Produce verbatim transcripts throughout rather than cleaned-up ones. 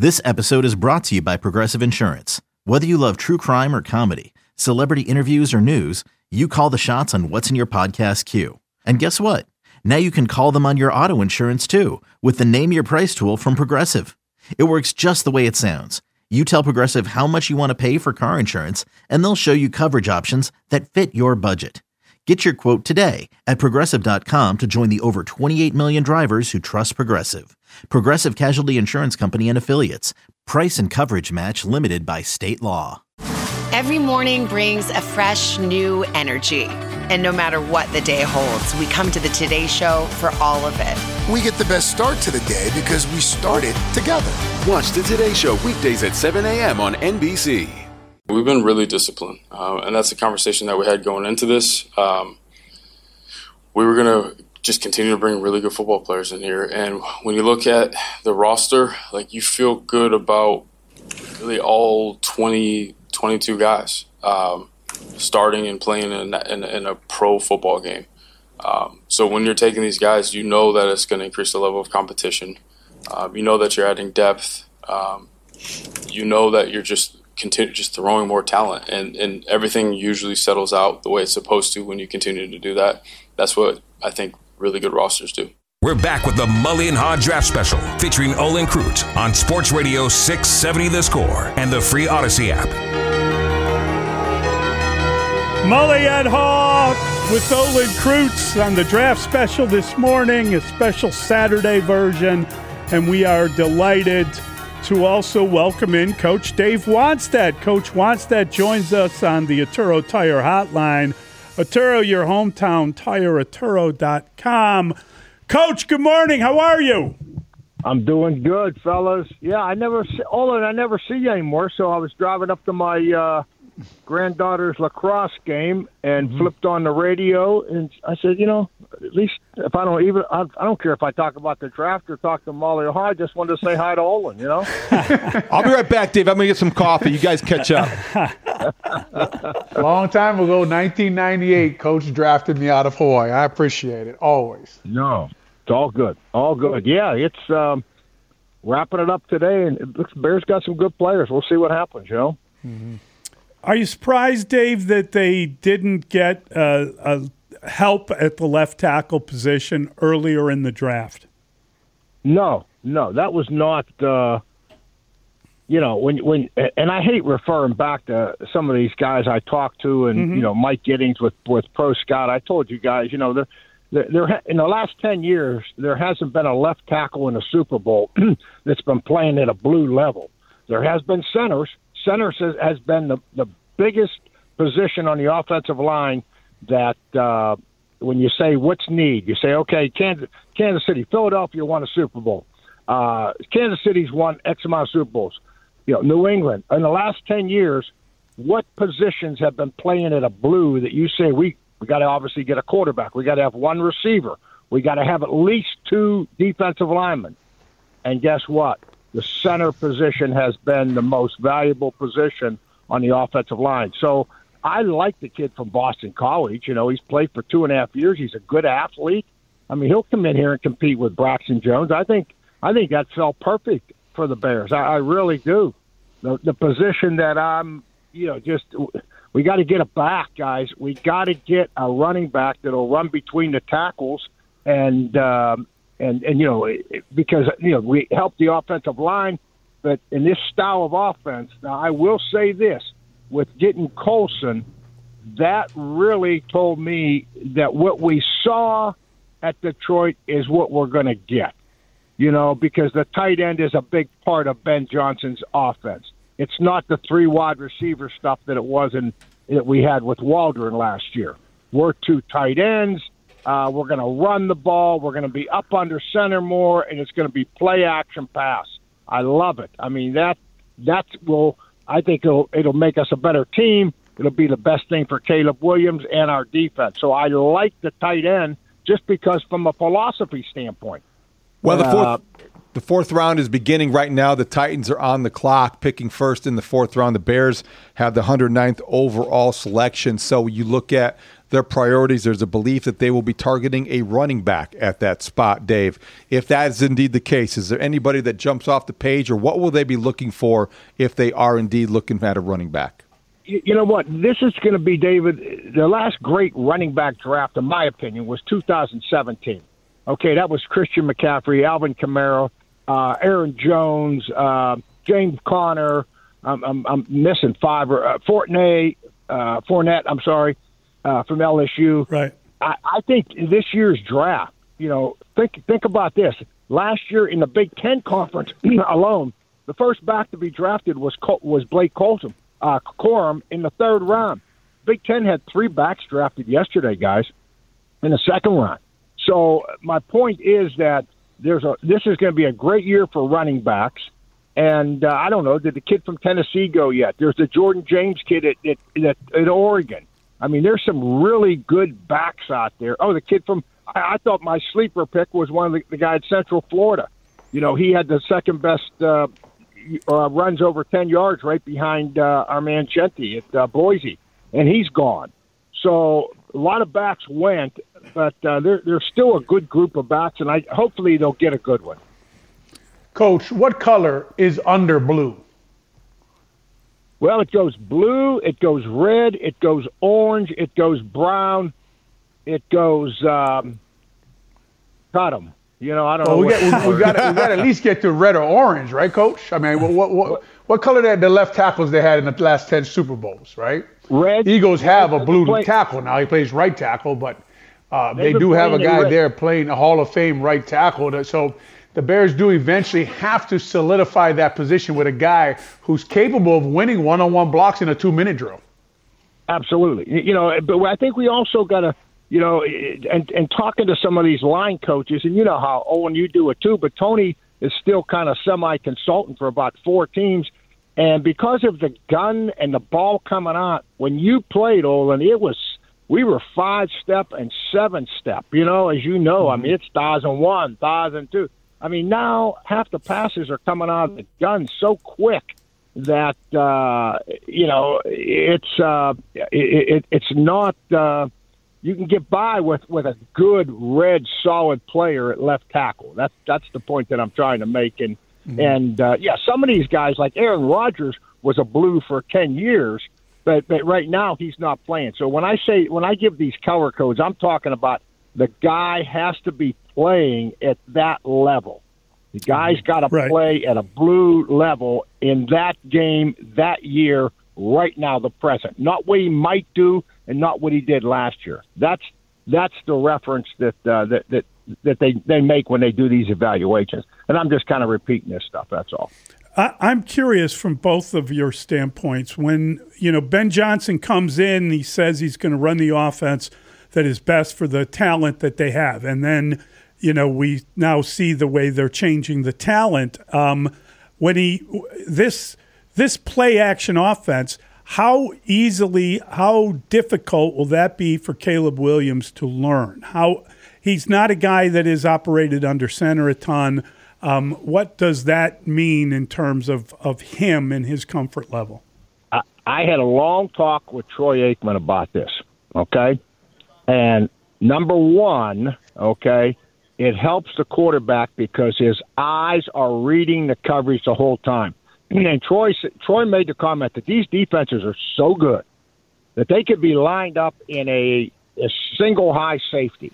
This episode is brought to you by Progressive Insurance. Whether you love true crime or comedy, celebrity interviews or news, you call the shots on what's in your podcast queue. And guess what? Now you can call them on your auto insurance too with the Name Your Price tool from Progressive. It works just the way it sounds. You tell Progressive how much you want to pay for car insurance, and they'll show you coverage options that fit your budget. Get your quote today at Progressive dot com to join the over twenty-eight million drivers who trust Progressive. Progressive Casualty Insurance Company and Affiliates. Price and coverage match limited by state law. Every morning brings a fresh, new energy. And no matter what the day holds, we come to the Today Show for all of it. We get the best start to the day because we started together. Watch the Today Show weekdays at seven a.m. on N B C. We've been really disciplined, uh, and that's the conversation that we had going into this. Um, we were going to just continue to bring really good football players in here, and when you look at the roster, like, you feel good about really all twenty, twenty-two guys um, starting and playing in, in, in a pro football game. Um, so when you're taking these guys, you know that it's going to increase the level of competition. Um, you know that you're adding depth. Um, you know that you're just continue just throwing more talent, and, and everything usually settles out the way it's supposed to when you continue to do that. That's what I think really good rosters do. We're back with the Mully and Haw Draft Special featuring Olin Kreutz on Sports Radio six seventy The Score and the free Odyssey app. Mully and Haw with Olin Kreutz on the Draft Special this morning, a special Saturday version, and we are delighted to also welcome in Coach Dave Wannstedt. Coach Wannstedt joins us on the Arturo Tire Hotline. Arturo, your hometown, tire arturo dot com. Coach, good morning. How are you? I'm doing good, fellas. Yeah, I never see, Olin, I never see you anymore, so I was driving up to my uh, granddaughter's lacrosse game and mm-hmm. flipped on the radio, and I said, you know, at least if I don't even, I, I don't care if I talk about the draft or talk to Molly or Haw, I just wanted to say hi to Olin, you know? I'll be right back, Dave. I'm going to get some coffee. You guys catch up. Long time ago, nineteen ninety-eight, Coach drafted me out of Hawaii. I appreciate it, always. No, it's all good. All good. Yeah, it's um, wrapping it up today, and it looks Bears got some good players. We'll see what happens, you know? Mm-hmm. Are you surprised, Dave, that they didn't get uh, a help at the left tackle position earlier in the draft? No, no, that was not. Uh, you know, when when and I hate referring back to some of these guys I talked to, and mm-hmm. you know, Mike Giddings with with Pro Scout. I told you guys, you know, there, there, there in the last ten years there hasn't been a left tackle in a Super Bowl that's been playing at a blue level. There has been centers. Centers has, has been the the biggest position on the offensive line. That uh, when you say what's need, you say, okay, Kansas, Kansas City, Philadelphia won a Super Bowl. Uh, Kansas City's won X amount of Super Bowls. You know, New England. In the last ten years, what positions have been playing at a blue that you say we we got to obviously get a quarterback, we got to have one receiver, we got to have at least two defensive linemen, and guess what? The center position has been the most valuable position on the offensive line. So I like the kid from Boston College. You know, he's played for two and a half years. He's a good athlete. I mean, he'll come in here and compete with Braxton Jones. I think I think that felt perfect for the Bears. I, I really do. The, the position that I'm, you know, just we got to get a back, guys. We got to get a running back that'll run between the tackles and um, and and you know because you know we help the offensive line, but in this style of offense, now I will say this. With getting Colson, that really told me that what we saw at Detroit is what we're going to get, you know, because the tight end is a big part of Ben Johnson's offense. It's not the three wide receiver stuff that it was in that we had with Waldron last year. We're two tight ends. Uh, we're going to run the ball. We're going to be up under center more, and it's going to be play action pass. I love it. I mean, that that will – I think it'll it'll make us a better team. It'll be the best thing for Caleb Williams and our defense. So I like the tight end just because from a philosophy standpoint. Well, the fourth, uh, the fourth round is beginning right now. The Titans are on the clock, picking first in the fourth round. The Bears have the one hundred ninth overall selection. So you look at their priorities. There's a belief that they will be targeting a running back at that spot, Dave. If that is indeed the case, is there anybody that jumps off the page, or what will they be looking for if they are indeed looking at a running back? You know what? This is going to be, David, the last great running back draft, in my opinion, was two thousand seventeen. Okay, that was Christian McCaffrey, Alvin Kamara, uh, Aaron Jones, uh, James Conner. I'm, I'm, I'm missing five. Uh, Fournette, uh, Fournette, I'm sorry, uh, from L S U. Right. I, I think this year's draft, you know, think think about this. Last year in the Big Ten Conference alone, the first back to be drafted was was Blake Corum, uh, Corum in the third round. Big Ten had three backs drafted yesterday, guys, in the second round. So my point is that there's a this is going to be a great year for running backs. And uh, I don't know, did the kid from Tennessee go yet? There's the Jordan James kid at, at, at, at Oregon. I mean, there's some really good backs out there. Oh, the kid from I, I thought my sleeper pick was one of the, the guy at Central Florida. You know, he had the second best uh, uh, runs over ten yards right behind uh, our man Chenti at uh, Boise, and he's gone. So a lot of backs went, but uh, there, there's still a good group of backs, and I hopefully they'll get a good one. Coach, what color is under blue? Well, it goes blue, it goes red, it goes orange, it goes brown, it goes um, cut 'em. You know, I don't well, know. We got, we, we got we got to at least get to red or orange, right, Coach? I mean, what what what, what color did the left tackles they had in the last ten Super Bowls, right? Red. Eagles have a blue play, tackle now. He plays right tackle, but uh, they do have a guy there playing a Hall of Fame right tackle. So the Bears do eventually have to solidify that position with a guy who's capable of winning one-on-one blocks in a two-minute drill. Absolutely. You know, but I think we also got to, you know, and, and talking to some of these line coaches, and you know how, Owen, you do it too, but Tony is still kind of semi-consultant for about four teams. And because of the gun and the ball coming out, when you played, Olin, it was we were five-step and seven-step. You know, as you know, I mean, it's thousand one, thousand two. I mean, now half the passes are coming out of the gun so quick that uh, you know it's uh, it, it, it's not. Uh, you can get by with, with a good red solid player at left tackle. That's that's the point that I'm trying to make. And mm-hmm. and uh, yeah, some of these guys like Aaron Rodgers was a blue for ten years, but but right now he's not playing. So when I say when I give these color codes, I'm talking about the guy has to be playing at that level. The guy's got to right. play at a blue level in that game, that year, right now, the present. Not what he might do and not what he did last year. That's that's the reference that uh, that that, that they, they make when they do these evaluations. And I'm just kind of repeating this stuff, that's all. I, I'm curious from both of your standpoints. When, you know, Ben Johnson comes in, he says he's going to run the offense that is best for the talent that they have. And then, you know, we now see the way they're changing the talent. Um, when he this this play action offense, how easily, how difficult will that be for Caleb Williams to learn? How he's not a guy that is operated under center a ton. Um, what does that mean in terms of, of him and his comfort level? I, I had a long talk with Troy Aikman about this, okay? And number one, okay, it helps the quarterback because his eyes are reading the coverage the whole time. And Troy Troy made the comment that these defenses are so good that they could be lined up in a, a single high safety,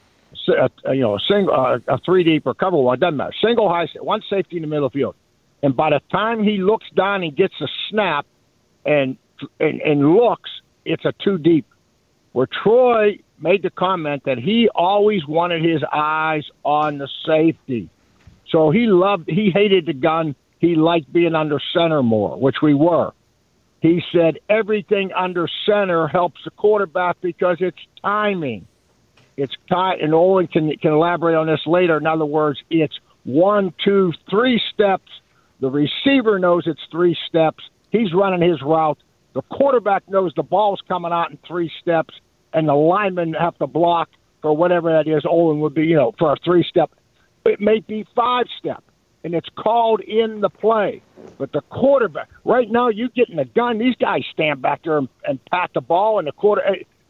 a, a, you know, a single uh, a three deep or cover one, doesn't matter. Single high, one safety in the middle of the field, and by the time he looks down and gets a snap and and, and looks, it's a two deep. Where Troy made the comment that he always wanted his eyes on the safety. So he loved, he hated the gun. He liked being under center more, which we were. He said everything under center helps the quarterback because it's timing. It's tight, and Olin can, can elaborate on this later. In other words, it's one, two, three steps. The receiver knows it's three steps. He's running his route. The quarterback knows the ball's coming out in three steps, and the linemen have to block for whatever that is. Olin would be, you know, for a three-step. It may be five-step, and it's called in the play. But the quarterback, right now, you get in the gun. These guys stand back there and, and pat the ball, and the quarter.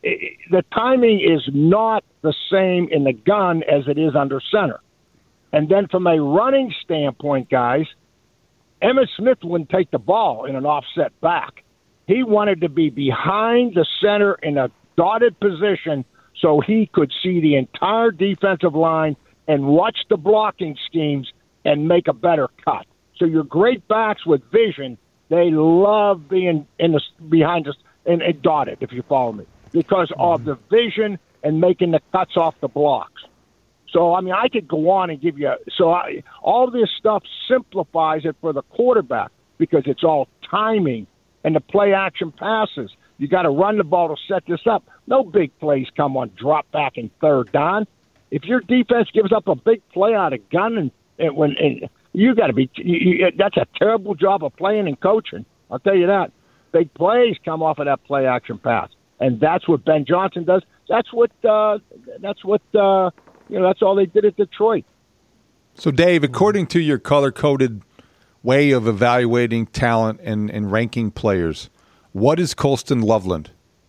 it, the timing is not the same in the gun as it is under center. And then from a running standpoint, guys, Emmitt Smith wouldn't take the ball in an offset back. He wanted to be behind the center in a dotted position so he could see the entire defensive line and watch the blocking schemes and make a better cut. So your great backs with vision, they love being in the behind us and, and dotted, if you follow me, because of the vision and making the cuts off the blocks. So, I mean, I could go on and give you – so I, all this stuff simplifies it for the quarterback because it's all timing and the play-action passes. You got to run the ball to set this up. No big plays come on drop back and third down. If your defense gives up a big play out of gun, and, and when and you got to be you, you, that's a terrible job of playing and coaching. I'll tell you that. Big plays come off of that play-action pass, and that's what Ben Johnson does. That's what uh, that's what uh, you know. That's all they did at Detroit. So, Dave, according to your color-coded way of evaluating talent and, and ranking players, what is Colston Loveland?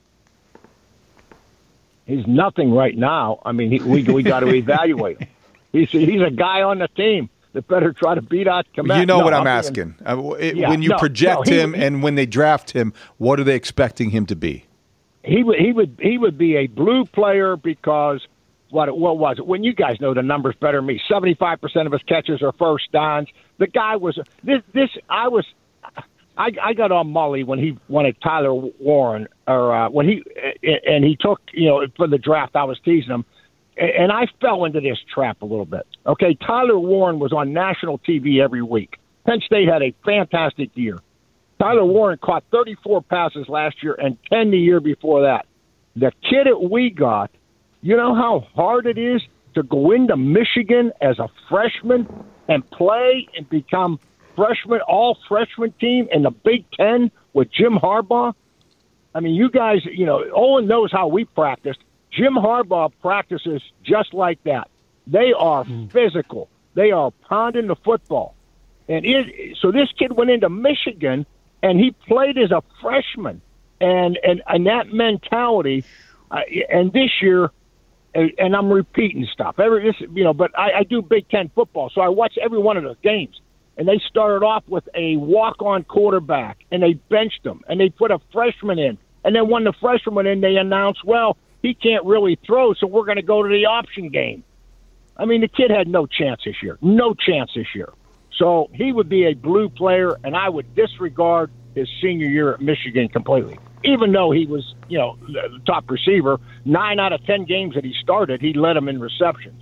He's nothing right now. I mean, he, we we got to evaluate him. He's he's a guy on the team that better try to beat out Komet. You know no, what I'm, I'm asking. Being, uh, it, yeah, when you no, project no, he, him he, and when they draft him, what are they expecting him to be? He would he would he would be a blue player because what what was it? When you guys know the numbers better than me, seventy-five percent of his catches are first downs. The guy was this this I was. I, I got on Mully when he wanted Tyler Warren, or uh, when he and he took you know for the draft. I was teasing him, and I fell into this trap a little bit. Okay, Tyler Warren was on national T V every week. Penn State had a fantastic year. Tyler Warren caught thirty-four passes last year and ten the year before that. The kid that we got, you know how hard it is to go into Michigan as a freshman and play and become freshman, all freshman team in the Big Ten with Jim Harbaugh. I mean, you guys, you know, Olin knows how we practiced. Jim Harbaugh practices just like that. They are mm. physical. They are pounding the football. And it, so this kid went into Michigan, and he played as a freshman. And and, and that mentality, uh, and this year, and, and I'm repeating stuff. Every this, you know, but I, I do Big Ten football, so I watch every one of those games. And they started off with a walk-on quarterback, and they benched him, and they put a freshman in. And then when the freshman went in, they announced, well, he can't really throw, so we're going to go to the option game. I mean, the kid had no chance this year, no chance this year. So he would be a blue player, and I would disregard his senior year at Michigan completely. Even though he was, you know, the top receiver, nine out of ten games that he started, he led them in receptions.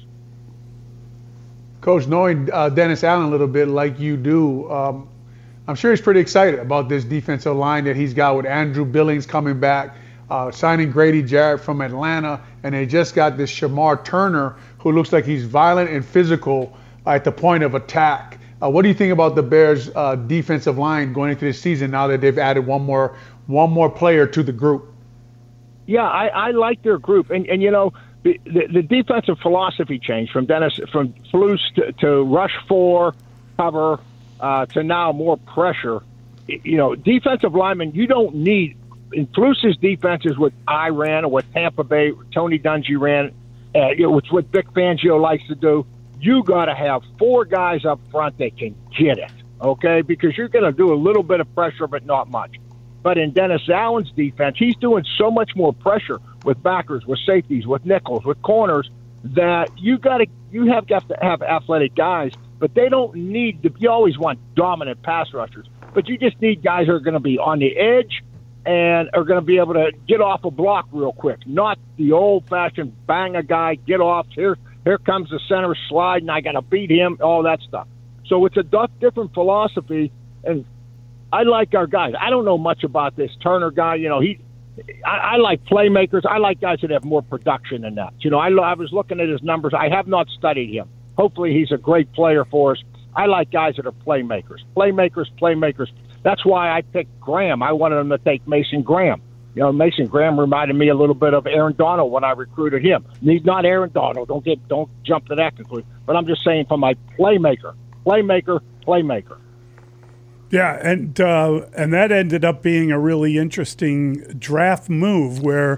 Coach, knowing uh, Dennis Allen a little bit like you do, um, I'm sure he's pretty excited about this defensive line that he's got with Andrew Billings coming back, uh, signing Grady Jarrett from Atlanta, and they just got this Shamar Turner who looks like he's violent and physical at the point of attack. Uh, what do you think about the Bears' uh, defensive line going into this season now that they've added one more one more player to the group? Yeah, I, I like their group, and and you know. The, the, the defensive philosophy changed from Dennis from Flus to, to rush four, cover, uh, to now more pressure. You know, defensive linemen, you don't need in Flus's defenses what I ran or what Tampa Bay, Tony Dungy ran, uh, you know, which what Vic Fangio likes to do. You got to have four guys up front that can get it, okay? Because you're going to do a little bit of pressure, but not much. But in Dennis Allen's defense, he's doing so much more pressure with backers, with safeties, with nickels, with corners, that you got to you have got to have athletic guys, but they don't need to. You always want dominant pass rushers, but you just need guys who are going to be on the edge and are going to be able to get off a block real quick, not the old-fashioned bang a guy, get off, here here comes the center slide, and I got to beat him, all that stuff. So it's a different philosophy, and I like our guys. I don't know much about this Turner guy. You know, he. I, I like playmakers. I like guys that have more production than that. You know, I, I was looking at his numbers. I have not studied him. Hopefully, he's a great player for us. I like guys that are playmakers. Playmakers, playmakers. That's why I picked Graham. I wanted him to take Mason Graham. You know, Mason Graham reminded me a little bit of Aaron Donald when I recruited him. He's not Aaron Donald. Don't get, don't jump to that conclusion. But I'm just saying, from my playmaker, playmaker, playmaker. Yeah, and uh, and that ended up being a really interesting draft move where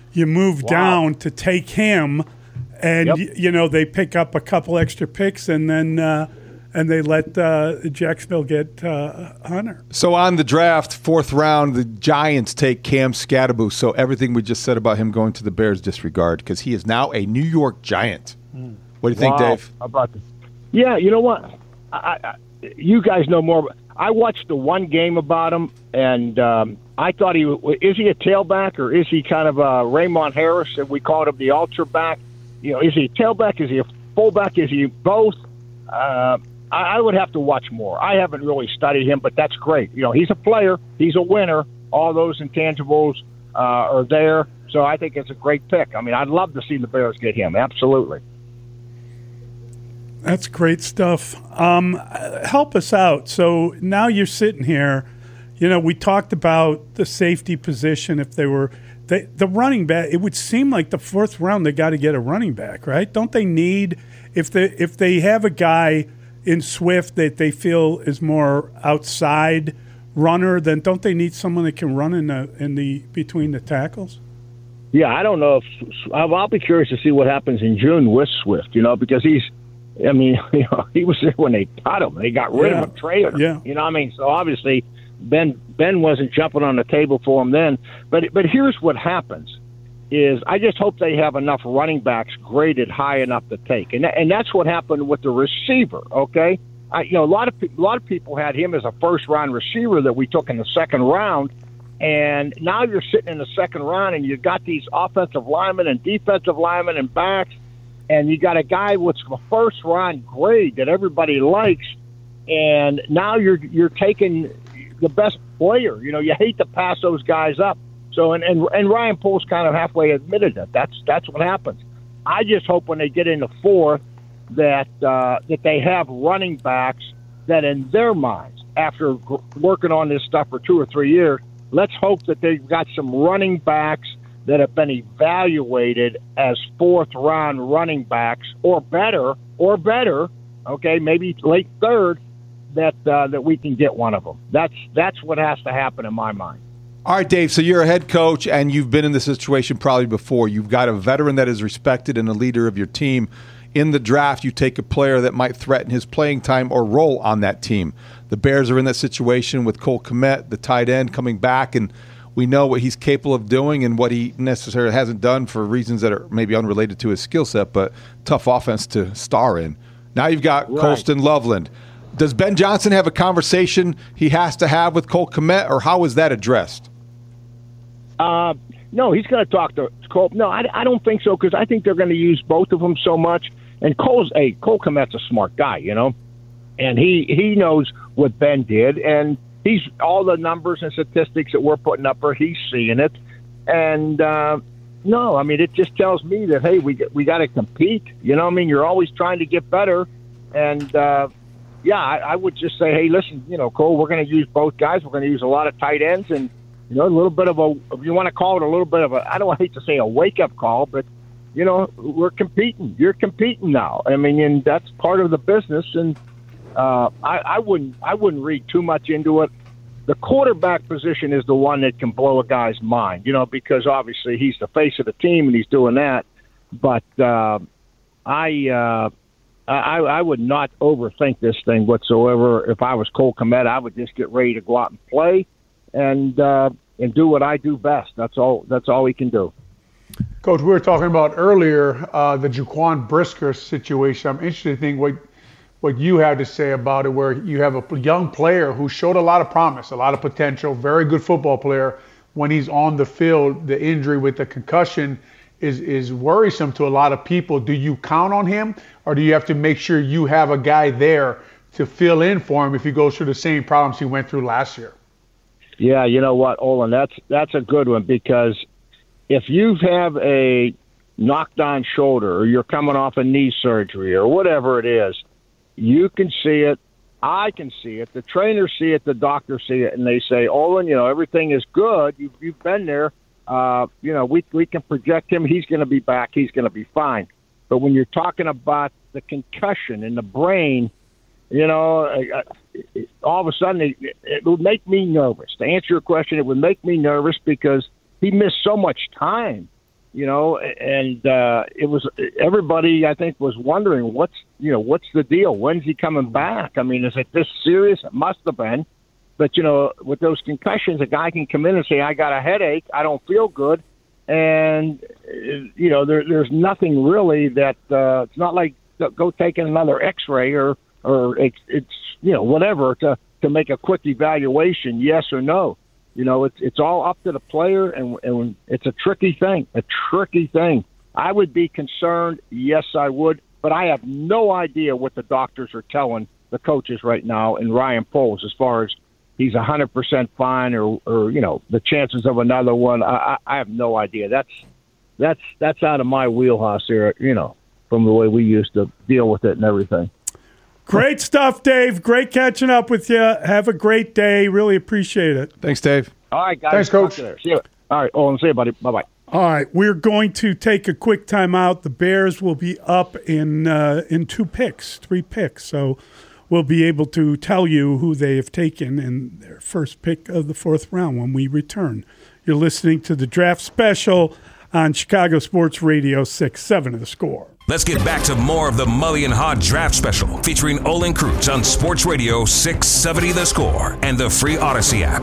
you move wow. down to take him, and yep. y- you know they pick up a couple extra picks, and then uh, and they let uh, Jacksonville get uh, Hunter. So on the draft, fourth round, the Giants take Cam Scatterbo. So everything we just said about him going to the Bears disregard, because he is now a New York Giant. Mm. What do you wow. think, Dave? How about this? Yeah, you know what? I, I, you guys know more. I watched the one game about him, and um, I thought he is he a tailback or is he kind of a Raymond Harris? And we called him the ultra back. You know, is he a tailback? Is he a fullback? Is he both? Uh, I, I would have to watch more. I haven't really studied him, but that's great. You know, he's a player. He's a winner. All those intangibles uh, are there. So I think it's a great pick. I mean, I'd love to see the Bears get him. Absolutely. That's great stuff. Um, help us out. So now you're sitting here. You know, we talked about the safety position. If they were they, the running back, it would seem like the fourth round they got to get a running back, right? Don't they need if they if they have a guy in Swift that they feel is more outside runner, then don't they need someone that can run in the in the between the tackles? Yeah, I don't know if I'll be curious to see what happens in June with Swift. You know, because he's. I mean, you know, he was there when they cut him. They got rid yeah. of him, traded him. Yeah. You know what I mean? So obviously Ben Ben wasn't jumping on the table for him then. But but here's what happens is I just hope they have enough running backs graded high enough to take. And and that's what happened with the receiver, okay? I, you know, a lot of a lot of people had him as a first-round receiver that we took in the second round. And now you're sitting in the second round and you've got these offensive linemen and defensive linemen and backs. And you got a guy with a first round grade that everybody likes, and now you're you're taking the best player. You know, you hate to pass those guys up. So and and, and Ryan Poles kind of halfway admitted that. That's that's what happens. I just hope when they get into fourth that uh, that they have running backs that in their minds, after g- working on this stuff for two or three years, let's hope that they've got some running backs that have been evaluated as fourth-round running backs or better, or better, okay, maybe late third, that uh, that we can get one of them. That's that's what has to happen in my mind. All right, Dave, so you're a head coach, and you've been in this situation probably before. You've got a veteran that is respected and a leader of your team. In the draft, you take a player that might threaten his playing time or role on that team. The Bears are in that situation with Cole Kmet, the tight end, coming back, and we know what he's capable of doing and what he necessarily hasn't done for reasons that are maybe unrelated to his skill set, but tough offense to star in. Now you've got right. Colston Loveland. Does Ben Johnson have a conversation he has to have with Cole Kmet, or how is that addressed? Uh, no, he's going to talk to Cole. No, I, I don't think so, because I think they're going to use both of them so much. And Cole's, hey, Cole Kmet's a smart guy, you know, and he, he knows what Ben did, and he's all the numbers and statistics that we're putting up, or he's seeing it. And uh, no, I mean, it just tells me that, hey, we we got to compete. You know what I mean? You're always trying to get better. And, uh, yeah, I, I would just say, hey, listen, you know, Cole, we're going to use both guys. We're going to use a lot of tight ends and, you know, a little bit of a, if you want to call it a little bit of a, I don't hate to say a wake-up call, but, you know, we're competing. You're competing now. I mean, and that's part of the business. And, Uh, I, I wouldn't. I wouldn't read too much into it. The quarterback position is the one that can blow a guy's mind, you know, because obviously he's the face of the team and he's doing that. But uh, I, uh, I, I would not overthink this thing whatsoever. If I was Cole Kmet, I would just get ready to go out and play, and uh, and do what I do best. That's all. That's all he can do. Coach, we were talking about earlier uh, the Jaquan Brisker situation. I'm interested in thinking what. what you have to say about it, where you have a young player who showed a lot of promise, a lot of potential, very good football player. When he's on the field, the injury with the concussion is is worrisome to a lot of people. Do you count on him, or do you have to make sure you have a guy there to fill in for him if he goes through the same problems he went through last year? Yeah, you know what, Olin, that's that's a good one, because if you have a knocked on shoulder, or you're coming off a knee surgery, or whatever it is, you can see it. I can see it. The trainers see it. The doctors see it, and they say, "Olin, you know, everything is good. You've, you've been there. Uh, you know, we we can project him. He's going to be back. He's going to be fine." But when you're talking about the concussion in the brain, you know, all of a sudden it, it would make me nervous. To answer your question, it would make me nervous because he missed so much time. you know, and uh, it was everybody, I think, was wondering what's, you know, what's the deal? When's he coming back? I mean, is it this serious? It must have been. But, you know, with those concussions, a guy can come in and say, I got a headache, I don't feel good. And, you know, there, there's nothing really that uh, it's not like go taking another X-ray or, or it's, it's, you know, whatever to, to make a quick evaluation, yes or no. You know, it's it's all up to the player, and, and it's a tricky thing, a tricky thing. I would be concerned, yes, I would, but I have no idea what the doctors are telling the coaches right now and Ryan Poles as far as he's one hundred percent fine or, or, you know, the chances of another one. I, I have no idea. That's that's that's out of my wheelhouse here, you know, from the way we used to deal with it and everything. Great stuff, Dave. Great catching up with you. Have a great day. Really appreciate it. Thanks, Dave. All right, guys. Thanks, Coach. See you. All right, Olin. See you, buddy. Bye-bye. All right, we're going to take a quick time out. The Bears will be up in uh, in two picks, three picks. So we'll be able to tell you who they have taken in their first pick of the fourth round when we return. You're listening to the Draft Special on Chicago Sports Radio six seven of The Score. Let's get back to more of the Mully and Haw Draft Special featuring Olin Kreutz on Sports Radio six seventy The Score and the free Odyssey app.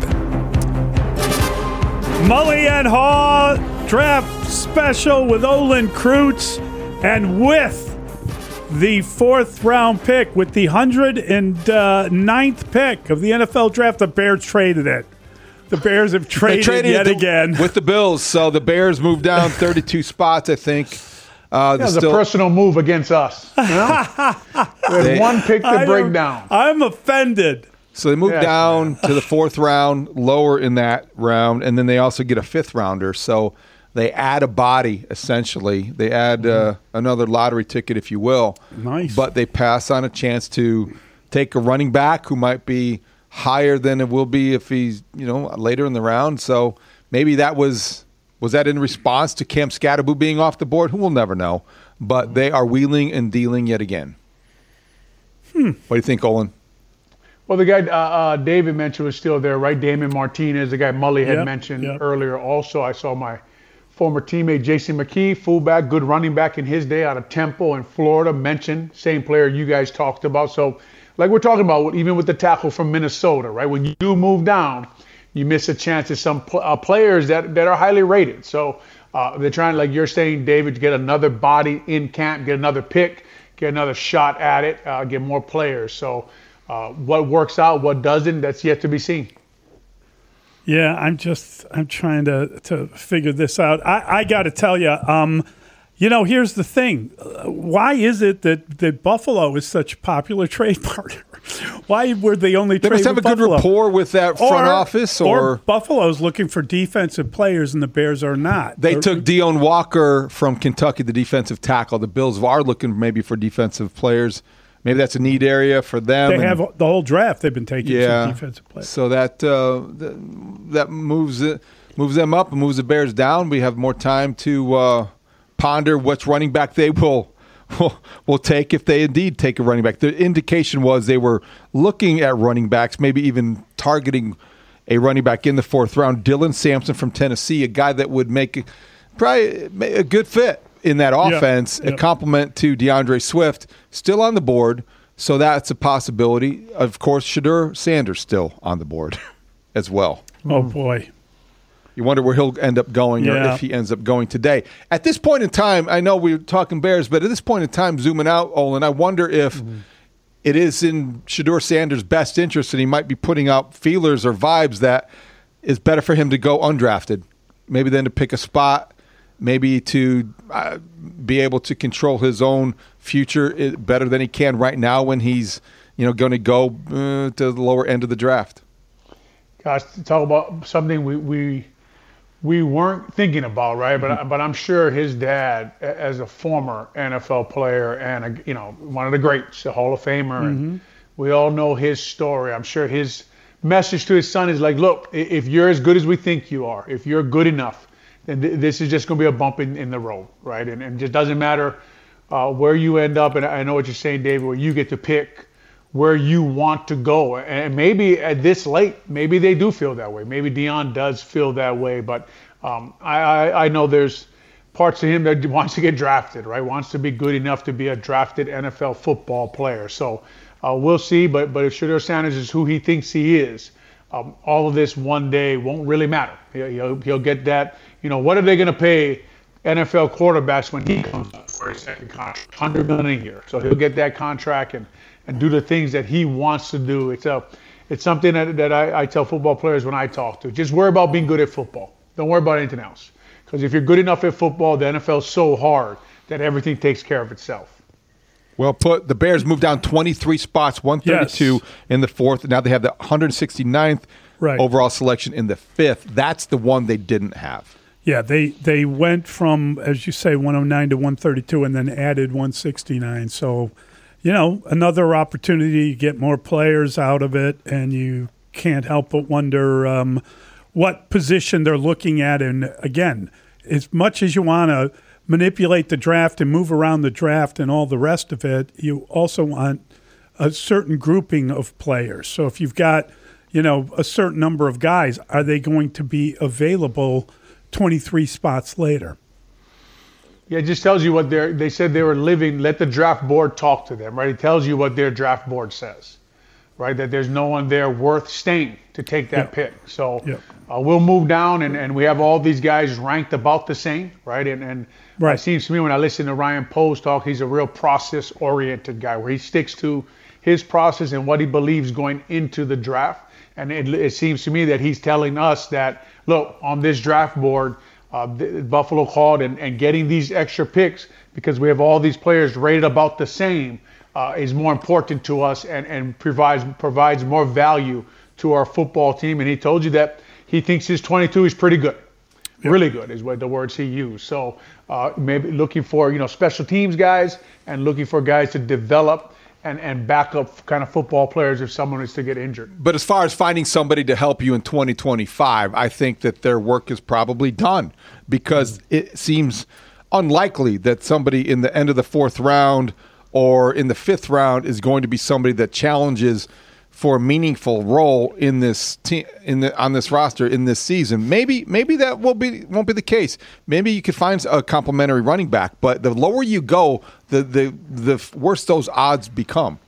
Mully and Haw Draft Special with Olin Kreutz, and with the fourth round pick, with the one hundred ninth pick of the N F L Draft, the Bears traded it. The Bears have traded, traded yet the, again. With the Bills, so the Bears moved down thirty-two spots, I think. Uh, yeah, it was still, a personal move against us. You know? There's one pick to I break am, down. I'm offended. So they moved Yes, down man. to the fourth round, lower in that round, and then they also get a fifth rounder. So they add a body, essentially. They add uh, another lottery ticket, if you will. Nice. But they pass on a chance to take a running back who might be higher than it will be if he's, you know, later in the round. So maybe that was was that in response to Cam Scatterboo being off the board? Who will never know. But they are wheeling and dealing yet again. Hmm. What do you think, Olin? Well, the guy uh, uh, David mentioned was still there, right? Damon Martinez, the guy Mully had Yep, mentioned yep. earlier. Also, I saw my former teammate Jason McKee, fullback, good running back in his day out of Temple in Florida, mentioned, same player you guys talked about. So, like we're talking about, even with the tackle from Minnesota, right? When you do move down, you miss a chance at some pl- uh, players that, that are highly rated. So uh, they're trying, like you're saying, David, to get another body in camp, get another pick, get another shot at it, uh, get more players. So uh, what works out, what doesn't, that's yet to be seen. Yeah, I'm just I'm trying to to figure this out. I, I got to tell you, um, you know, here's the thing: uh, why is it that, that Buffalo is such a popular trade partner? Why were they only They trade must have a with good Buffalo? rapport with that front Or- office, or, or Buffalo's looking for defensive players and the Bears are not. they They're- took Deion Walker from Kentucky, the defensive tackle. The Bills are looking maybe for defensive players. Maybe that's a need area for them. They and- have the whole draft. They've been taking yeah, some defensive players. so that uh, th- that moves it, moves them up and moves the Bears down. We have more time to uh, ponder which running back they will. Will, will take if they indeed take a running back. The indication was they were looking at running backs, maybe even targeting a running back in the fourth round. Dylan Sampson from Tennessee, a guy that would make probably a good fit in that offense, Yep. a complement to DeAndre Swift, still on the board. So that's a possibility. Of course, Shedeur Sanders still on the board as well. Oh boy. You wonder where he'll end up going, or Yeah. if he ends up going today. At this point in time, I know we're talking Bears, but at this point in time, zooming out, Olin, I wonder if mm-hmm. it is in Shedeur Sanders' best interest, and he might be putting out feelers or vibes that is better for him to go undrafted, maybe than to pick a spot, maybe to uh, be able to control his own future better than he can right now when he's, you know, going to go uh, to the lower end of the draft. Gosh, to talk about something we we we weren't thinking about, right? But mm-hmm. but I'm sure his dad, as a former N F L player and a, you know, one of the greats, a Hall of Famer, mm-hmm. and we all know his story. I'm sure his message to his son is like, look, if you're as good as we think you are, if you're good enough, then th- this is just going to be a bump in, in the road, right? And, and it just doesn't matter uh, where you end up. And I know what you're saying, David, where you get to pick where you want to go. And maybe at this late, maybe they do feel that way. Maybe Deion does feel that way. But um, I, I, I know there's parts of him that wants to get drafted, right? Wants to be good enough to be a drafted N F L football player. So uh, we'll see. But but if Shedeur Sanders is who he thinks he is, um, all of this one day won't really matter. He'll, he'll, he'll get that. You know, what are they going to pay N F L quarterbacks when he comes up for his second contract? one hundred million dollars a year. So he'll get that contract and, and do the things that he wants to do. It's a it's something that, that I, I tell football players when I talk to. Just worry about being good at football. Don't worry about anything else. Because if you're good enough at football, the N F L is so hard that everything takes care of itself. Well put. The Bears moved down twenty-three spots, one thirty-two yes. in the fourth. Now they have the one hundred sixty-ninth right. overall selection in the fifth. That's the one they didn't have. Yeah, they, they went from, as you say, one oh nine to one thirty-two and then added one sixty-nine. So, you know, another opportunity to get more players out of it, and you can't help but wonder um, – what position they're looking at. And again, as much as you want to manipulate the draft and move around the draft and all the rest of it, you also want a certain grouping of players. So if you've got, you know, a certain number of guys, are they going to be available twenty-three spots later? Yeah, it just tells you what they're, they said they were living. Let the draft board talk to them, right? It tells you what their draft board says, right? That there's no one there worth staying to take that Yeah. pick. So Yeah. uh, we'll move down, and, and we have all these guys ranked about the same, right? And, and Right. it seems to me when I listen to Ryan Post talk, he's a real process-oriented guy where he sticks to his process and what he believes going into the draft. And it, it seems to me that he's telling us that, look, on this draft board, uh, the, Buffalo called and, and getting these extra picks because we have all these players rated about the same uh, is more important to us and, and provides provides more value to our football team. And he told you that he thinks his twenty-two is pretty good. Yep. Really good is what the words he used. So uh, maybe looking for, you know, special teams guys and looking for guys to develop and, and backup kind of football players if someone is to get injured. But as far as finding somebody to help you in twenty twenty-five, I think that their work is probably done because it seems unlikely that somebody in the end of the fourth round or in the fifth round is going to be somebody that challenges for a meaningful role in this team, in the on this roster in this season. Maybe maybe that will be won't be the case. Maybe you could find a complimentary running back, but the lower you go, the the the worse those odds become.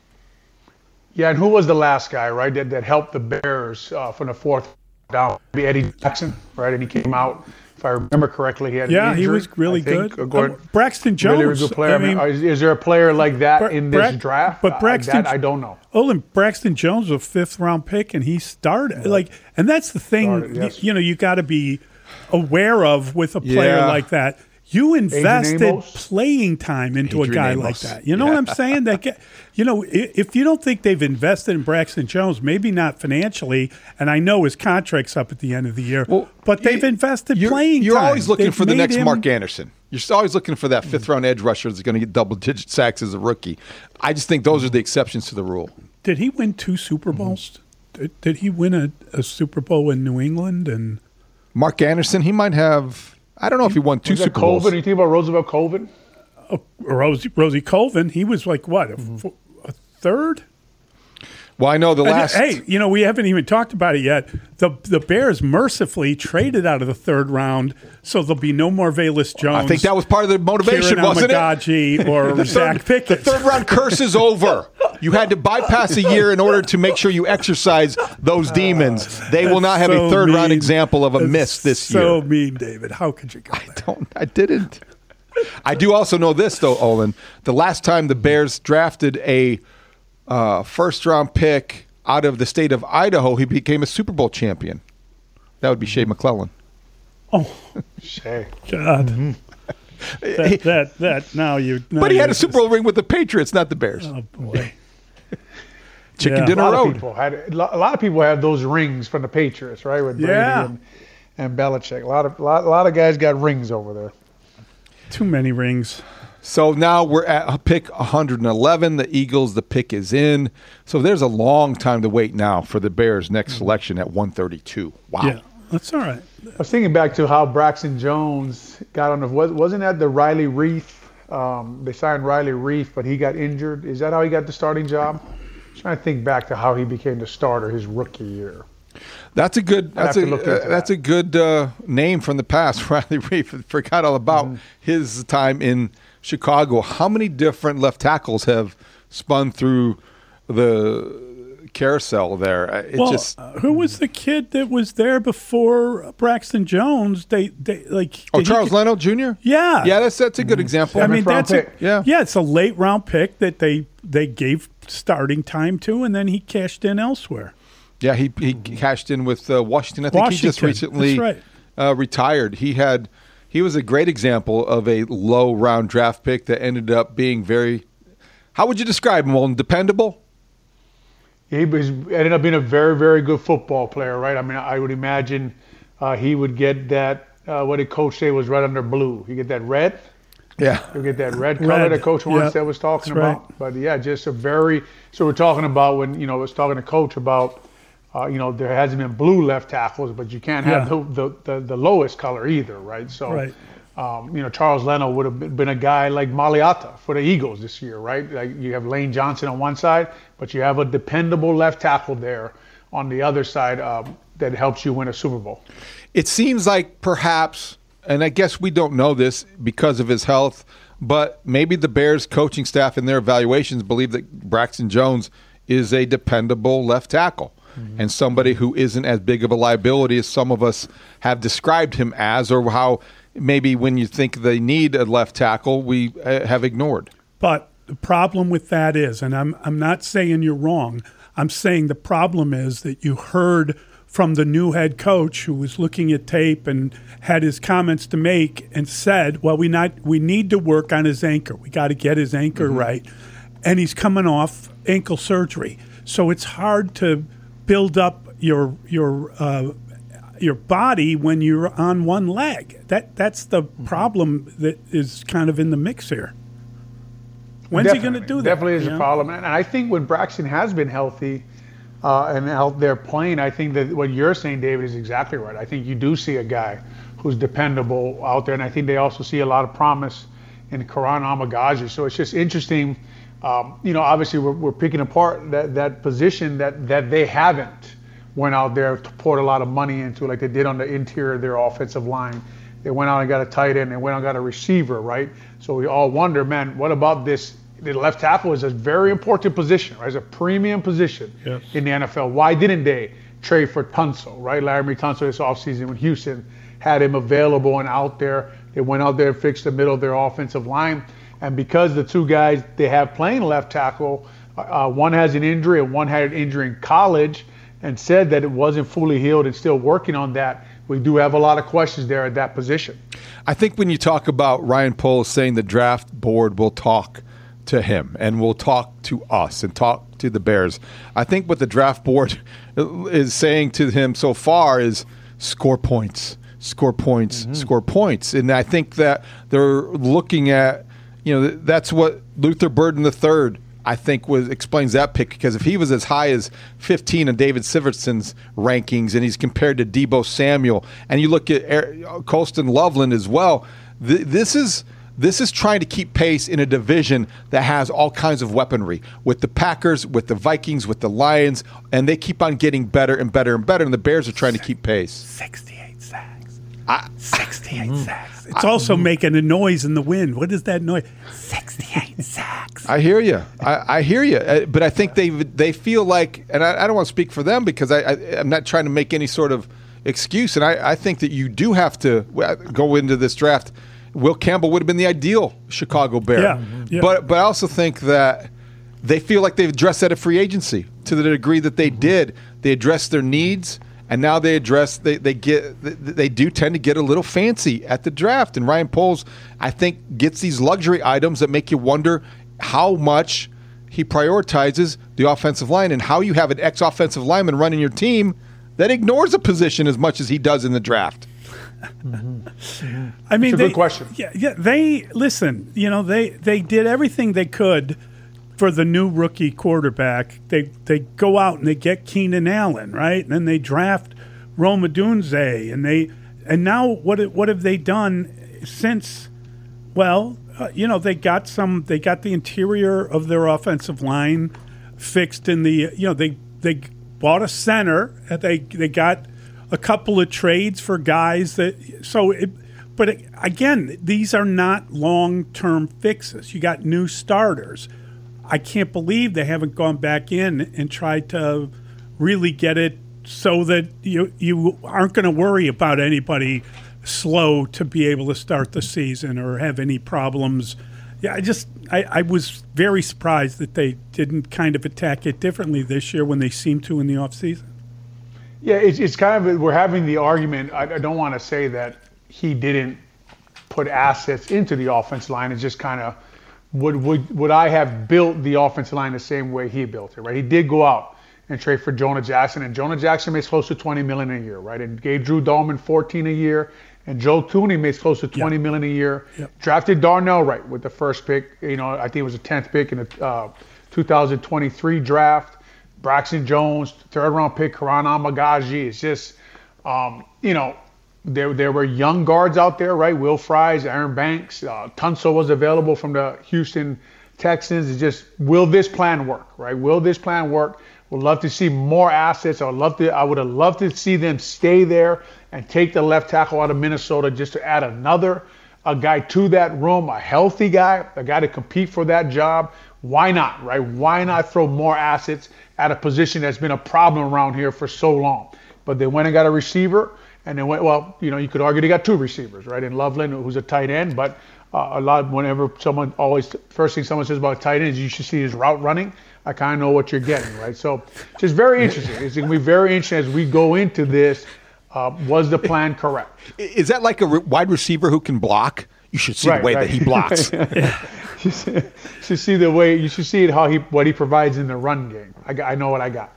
Yeah, and who was the last guy, right, that, that helped the Bears uh, from the fourth down? Maybe Eddie Jackson, right, and he came out. If I remember correctly, he had yeah, an injury, he was really I think, good. Gordon, Uh, Braxton Jones, really good player. I mean, is, is there a player like that Bra- in this Bra- draft? But Braxton, uh, that I don't know. Oh, and Braxton Jones was a fifth round pick, and he started yeah. like, and that's the thing. Started, yes. you, you know, you got to be aware of with a player Yeah. like that. You invested Amos. playing time into Adrian a guy Amos. like that. You know yeah. what I'm saying? That guy, you know, if you don't think they've invested in Braxton Jones, maybe not financially, and I know his contract's up at the end of the year, well, but they've you, invested you're, playing You're time. always looking They've for the made next him, Mark Anderson. You're always looking for that fifth round edge rusher that's going to get double digit sacks as a rookie. I just think those are the exceptions to the rule. Did he win two Super Bowls? Mm-hmm. Did, did he win a, a Super Bowl in New England? And Mark Anderson, he might have. I don't know if he won two Was that Super Bowls. Colvin? You think about Roosevelt Colvin? Oh, Rosie, Rosie Colvin, he was like, what, a, mm-hmm. a third? Well, I know the last. And, hey, you know, we haven't even talked about it yet. The the Bears mercifully traded out of the third round, so there'll be no more Velus Jones. I think that was part of the motivation, Kieran wasn't Amagaji it? Or the Zach third, Pickett. The third round curse is over. You had to bypass a year in order to make sure you exercise those demons. They will not have so a third mean. round example of a That's miss this so year. So mean, David. How could you go there? I don't. I didn't. I do also know this, though, Olin. The last time the Bears drafted a uh, first-round pick out of the state of Idaho, he became a Super Bowl champion. That would be Shea McClellan. Oh, Shea. God. Mm-hmm. that, that, that, now you. Now but he you had a Super Bowl ring with the Patriots, not the Bears. Oh, boy. Chicken yeah. dinner a lot road. Of people had, a lot of people have those rings from the Patriots, right, with Brady yeah. and, and Belichick. A lot of, lot, a lot of guys got rings over there. Too many rings. So now we're at pick one hundred eleven. The Eagles, the pick is in. So there's a long time to wait now for the Bears' next selection at one thirty-two. Wow. Yeah, that's all right. I was thinking back to how Braxton Jones got on the – wasn't that the Riley Reef? Um, they signed Riley Reef, but he got injured. Is that how he got the starting job? I'm trying to think back to how he became the starter his rookie year. That's a good. That's a uh, that's that. a good uh, name from the past. Riley Reiff. Forgot all about mm-hmm. his time in Chicago. How many different left tackles have spun through the carousel there? It well, just uh, who was the kid that was there before Braxton Jones? They, they like. Oh, Charles Leno Junior Yeah, yeah. That's that's a good mm-hmm. example. I mean, that's a, yeah, yeah. It's a late round pick that they they gave starting time to, and then he cashed in elsewhere. Yeah, he he cashed in with uh, Washington. I think Washington. he just recently right. uh, retired. He had he was a great example of a low round draft pick that ended up being very. How would you describe him? Well, dependable. He was ended up being a very very good football player, right? I mean, I would imagine uh, he would get that. Uh, what did Coach say was red under blue? You get that red. Yeah, you get that red color red. that Coach once yep. that was talking That's about. Right. But yeah, just a very. So we're talking about when you know I was talking to Coach about. Uh, you know, there hasn't been blue left tackles, but you can't have yeah. the, the, the the lowest color either, right? So, right. Um, you know, Charles Leno would have been a guy like Maliata for the Eagles this year, right? Like you have Lane Johnson on one side, but you have a dependable left tackle there on the other side um, that helps you win a Super Bowl. It seems like perhaps, and I guess we don't know this because of his health, but maybe the Bears coaching staff in their evaluations believe that Braxton Jones is a dependable left tackle. Mm-hmm. And somebody who isn't as big of a liability as some of us have described him as, or how maybe when you think they need a left tackle, we uh, have ignored. But the problem with that is, and I'm I'm not saying you're wrong, I'm saying the problem is that you heard from the new head coach who was looking at tape and had his comments to make and said, well, we not we need to work on his anchor. We got to get his anchor mm-hmm. right. And he's coming off ankle surgery. So it's hard to build up your your uh, your body when you're on one leg. That that's the problem that is kind of in the mix here. When's definitely, he going to do that? Definitely is you a know? problem. And I think when Braxton has been healthy uh, and out there playing, I think that what you're saying, David, is exactly right. I think you do see a guy who's dependable out there, and I think they also see a lot of promise in Karan Amagaji. So it's just interesting. Um, you know, obviously we're, we're picking apart that, that position that, that they haven't went out there to pour a lot of money into like they did on the interior of their offensive line. They went out and got a tight end. They went out and got a receiver, right? So we all wonder, man, what about this? The left tackle is a very important position, right? It's a premium position yes. in the N F L. Why didn't they trade for Tunsil, right? Laremy Tunsil this offseason when Houston had him available and out there. They went out there and fixed the middle of their offensive line. And because the two guys they have playing left tackle, uh, one has an injury and one had an injury in college and said that it wasn't fully healed and still working on that, we do have a lot of questions there at that position. I think when you talk about Ryan Poles saying the draft board will talk to him and will talk to us and talk to the Bears, I think what the draft board is saying to him so far is score points, score points, mm-hmm. score points. And I think that they're looking at, you know, that's what Luther Burden the third, I think, was explains that pick, because if he was as high as fifteen in David Siverson's rankings and he's compared to Deebo Samuel, and you look at Eric, Colston Loveland as well, th- this is this is trying to keep pace in a division that has all kinds of weaponry with the Packers, with the Vikings, with the Lions, and they keep on getting better and better and better, and the Bears are trying to keep pace. sixty-eight sacks. I, sixty-eight mm, sacks. It's I, also mm. making a noise in the wind. What is that noise? sixty-eight sacks. I hear you. I, I hear you. Uh, but I think they they feel like, and I, I don't want to speak for them because I, I, I'm not trying to make any sort of excuse, and I, I think that you do have to go into this draft. Will Campbell would have been the ideal Chicago Bear. Yeah, yeah. But, but I also think that they feel like they've addressed that at free agency to the degree that they did. They addressed their needs. And now they address they they get they do tend to get a little fancy at the draft. And Ryan Poles, I think, gets these luxury items that make you wonder how much he prioritizes the offensive line and how you have an ex-offensive lineman running your team that ignores a position as much as he does in the draft. Mm-hmm. I mean, it's a they, good question. Yeah, yeah. They listen. You know, they they did everything they could for the new rookie quarterback. They they go out and they get Keenan Allen, right? And then they draft Rome Odunze, and they and now what what have they done since? Well, uh, you know, they got some. They got the interior of their offensive line fixed in the. You know, they they bought a center. They they got a couple of trades for guys that so. It, but again, these are not long-term fixes. You got new starters. I can't believe they haven't gone back in and tried to really get it so that you you aren't going to worry about anybody slow to be able to start the season or have any problems. Yeah, I just I, I was very surprised that they didn't kind of attack it differently this year when they seemed to in the offseason. Yeah, it's, it's kind of, we're having the argument. I, I don't want to say that he didn't put assets into the offensive line. It's just kind of, would, would, would I have built the offensive line the same way he built it, right? He did go out and trade for Jonah Jackson, and Jonah Jackson makes close to twenty million dollars a year, right? And gave Drew Dahlman fourteen a year, and Joe Thuney makes close to twenty yep. million a year. Yep. Drafted Darnell Wright with the first pick. You know, I think it was the tenth pick in the uh, two thousand twenty-three draft. Braxton Jones, third round pick, Karan Amagaji. It's just, um, you know, there there were young guards out there, right? Will Fries, Aaron Banks, uh, Tunsil was available from the Houston Texans. It's just, will this plan work, right? Will this plan work? Would love to see more assets. I would love to. I would have loved to see them stay there and take the left tackle out of Minnesota just to add another a guy to that room, a healthy guy, a guy to compete for that job. Why not, right? Why not throw more assets at a position that's been a problem around here for so long? But they went and got a receiver, and they went, well, you know, you could argue they got two receivers, right? In Loveland, who's a tight end, but uh, a lot, whenever someone always, first thing someone says about tight ends, you should see his route running. I kind of know what you're getting, right? So just very interesting. It's going to be very interesting as we go into this. Uh, was the plan correct? Is that like a re- wide receiver who can block? You should see right, the way right. that he blocks. you should, should see the way. You should see it how he what he provides in the run game. I, got, I know what I got.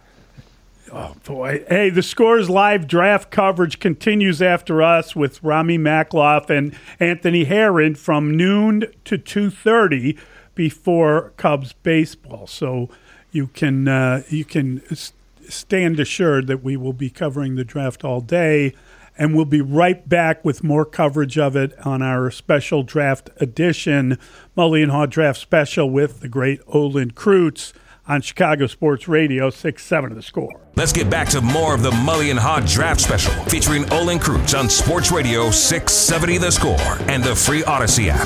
Oh boy! Hey, the Scores Live draft coverage continues after us with Rami Makloff and Anthony Herron from noon to two thirty before Cubs baseball. So you can uh, you can stand assured that we will be covering the draft all day. And we'll be right back with more coverage of it on our special draft edition, Mully and Haw Draft Special with the great Olin Kreutz on Chicago Sports Radio, six seven of The Score. Let's get back to more of the Mully and Haw Draft Special featuring Olin Kreutz on Sports Radio six seventy The Score and the free Odyssey app.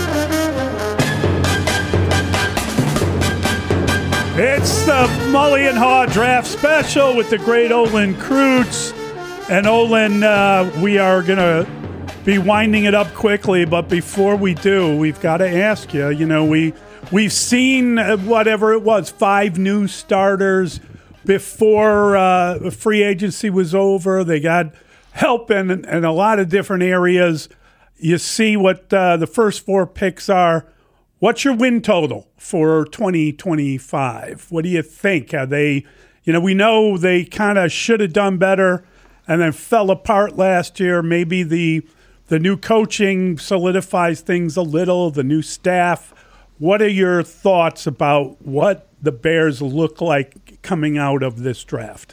It's the Mully and Haw Draft Special with the great Olin Kreutz. And Olin, uh, we are going to be winding it up quickly, but before we do, we've got to ask you, you know, we, we've seen whatever it was, five new starters before uh, free agency was over. They got help in, in a lot of different areas. You see what uh, the first four picks are. What's your win total for twenty twenty-five? What do you think? Are they, you know, we know they kind of should have done better and then fell apart last year. Maybe the the new coaching solidifies things a little, the new staff. What are your thoughts about what the Bears look like coming out of this draft?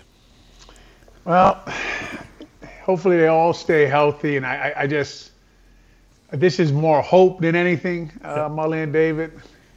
Well, hopefully they all stay healthy, and I, I just this is more hope than anything, uh, Mully and David.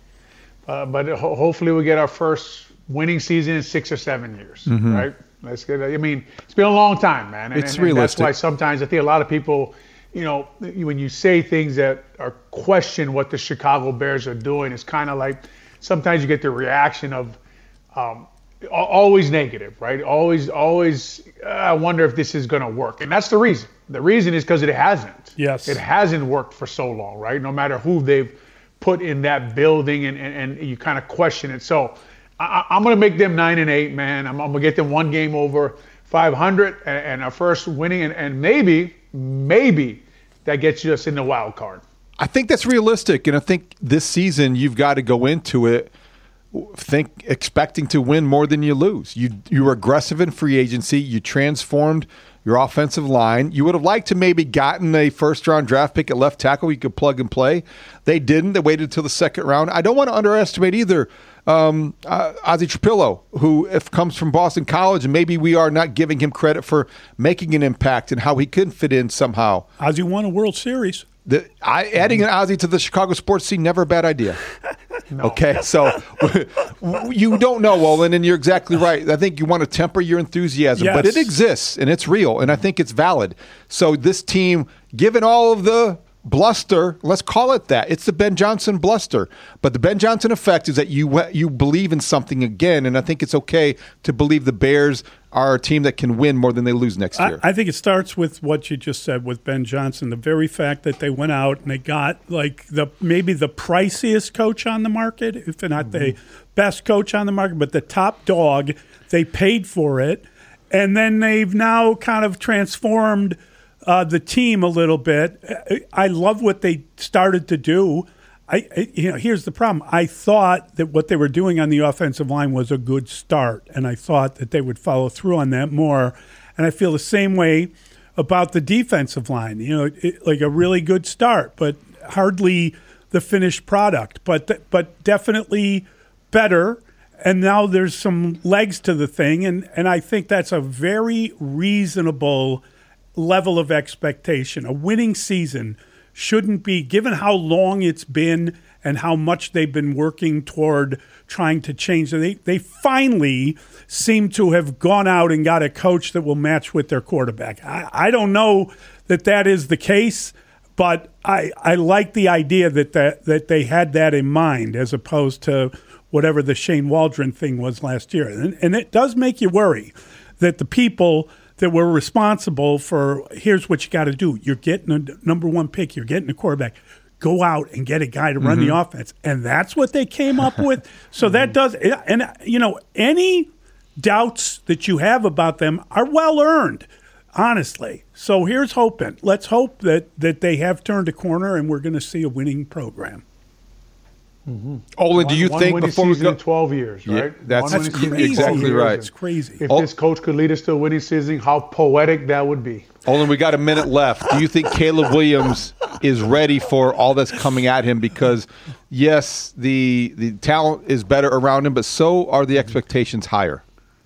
Uh, but ho- hopefully we get our first winning season in six or seven years, mm-hmm. right? Let's get. I mean, it's been a long time, man. And, it's and, and realistic. That's why sometimes I think a lot of people, you know, when you say things that are question what the Chicago Bears are doing, it's kind of like sometimes you get the reaction of um, always negative, right? Always, always. Uh, I wonder if this is going to work, and that's the reason. The reason is because it hasn't. Yes. It hasn't worked for so long, right? No matter who they've put in that building, and and, and you kind of question it. So. I, I'm going to make them nine and eight, man. I'm, I'm going to get them one game over five hundred and, and our first winning, and, and maybe, maybe that gets us in the wild card. I think that's realistic, and I think this season you've got to go into it think expecting to win more than you lose. You you were aggressive in free agency. You transformed your offensive line. You would have liked to maybe gotten a first-round draft pick at left tackle you could plug and play. They didn't. They waited until the second round. I don't want to underestimate either um, uh, Ozzie Trapillo, who if comes from Boston College, and maybe we are not giving him credit for making an impact and how he could fit in somehow. Ozzie won a World Series. The, I, adding an Ozzie to the Chicago sports scene, never a bad idea. No. Okay, so you don't know, Olin, and you're exactly right. I think you want to temper your enthusiasm, yes. but it exists, and it's real, and I think it's valid. So this team, given all of the bluster, let's call it that. It's the Ben Johnson bluster. But the Ben Johnson effect is that you you believe in something again, and I think it's okay to believe the Bears are a team that can win more than they lose next year. I, I think it starts with what you just said with Ben Johnson. The very fact that they went out and they got like the maybe the priciest coach on the market, if not mm-hmm. the best coach on the market, but the top dog. They paid for it, and then they've now kind of transformed Uh, the team a little bit. I love what they started to do. I, I, you know, here's the problem. I thought that what they were doing on the offensive line was a good start, and I thought that they would follow through on that more. And I feel the same way about the defensive line. You know, it, like a really good start, but hardly the finished product. But but definitely better. And now there's some legs to the thing, and and I think that's a very reasonable level of expectation. A winning season shouldn't be, given how long it's been and how much they've been working toward trying to change. They they finally seem to have gone out and got a coach that will match with their quarterback. I, I don't know that that is the case, but I I like the idea that, that that they had that in mind as opposed to whatever the Shane Waldron thing was last year. And, and it does make you worry that the people that were responsible for, here's what you got to do. You're getting a number one pick. You're getting a quarterback. Go out and get a guy to run mm-hmm. the offense. And that's what they came up with. So mm-hmm. that does, and you know, any doubts that you have about them are well earned, honestly. So here's hoping. Let's hope that, that they have turned a corner and we're going to see a winning program. Mm-hmm. Olin, do you one think winning before we season go, in twelve years, right? Yeah, that's, one that's crazy. exactly right. It's crazy. If oh. this coach could lead us to a winning season, how poetic that would be. Olin, we got a minute left. Do you think Caleb Williams is ready for all that's coming at him? Because yes, the the talent is better around him, but so are the expectations higher.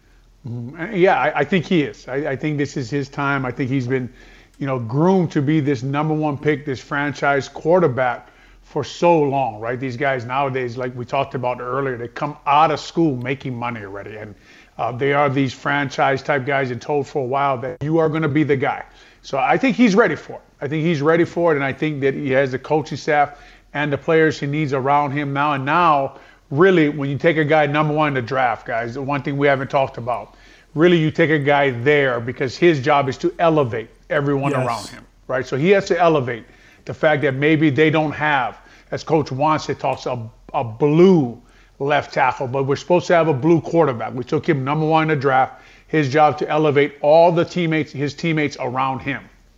Mm-hmm. Yeah, I, I think he is. I, I think this is his time. I think he's been, you know, groomed to be this number one pick, this franchise quarterback for so long, right? These guys nowadays, like we talked about earlier, they come out of school making money already. And uh, they are these franchise type guys and told for a while that you are going to be the guy. So I think he's ready for it. I think he's ready for it. And I think that he has the coaching staff and the players he needs around him now. And now, really, when you take a guy number one in the draft, guys, the one thing we haven't talked about, really you take a guy there because his job is to elevate everyone yes. around him, right? So he has to elevate the fact that maybe they don't have, as Coach Wannstedt talks, a, a blue left tackle, but we're supposed to have a blue quarterback. We took him number one in the draft. His job to elevate all the teammates, his teammates around him.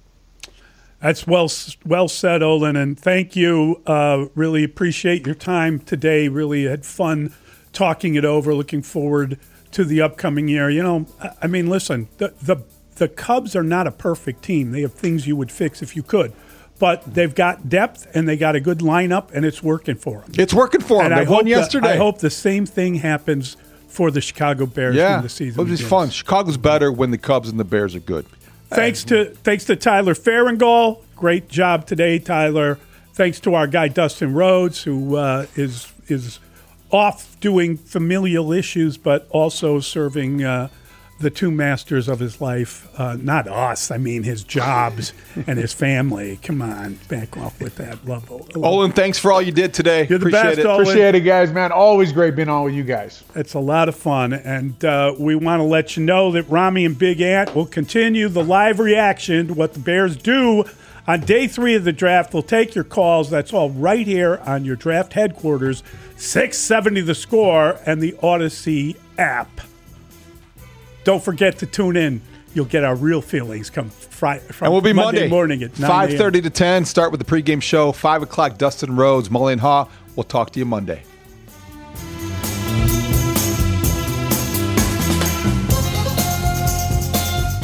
That's well well said, Olin, and thank you. Uh, really appreciate your time today. Really had fun talking it over. Looking forward to the upcoming year. You know, I mean, listen, the the, the Cubs are not a perfect team. They have things you would fix if you could. But they've got depth, and they got a good lineup, and it's working for them. It's working for them. And They won yesterday. The, I hope the same thing happens for the Chicago Bears yeah. when the season begins. begins. It's fun. Chicago's better when the Cubs and the Bears are good. Thanks to thanks to Tyler Farringall. Great job today, Tyler. Thanks to our guy Dustin Rhodes, who uh, is is off doing familial issues, but also serving uh, the two masters of his life. Uh, not us. I mean his jobs and his family. Come on, back off with that. Love, love. Olin, thanks for all you did today. You're the Appreciate best, it. Olin. Appreciate it, guys, man. Always great being on with you guys. It's a lot of fun. And uh, we want to let you know that Rami and Big Ant will continue the live reaction to what the Bears do on day three of the draft. We'll take your calls. That's all right here on your draft headquarters, six seventy The Score and the Odyssey app. Don't forget to tune in. You'll get our real feelings come Friday. And we'll be Monday, Monday morning at five thirty to ten. Start with the pregame show. five o'clock, Dustin Rhodes, Mullen Haw. We'll talk to you Monday.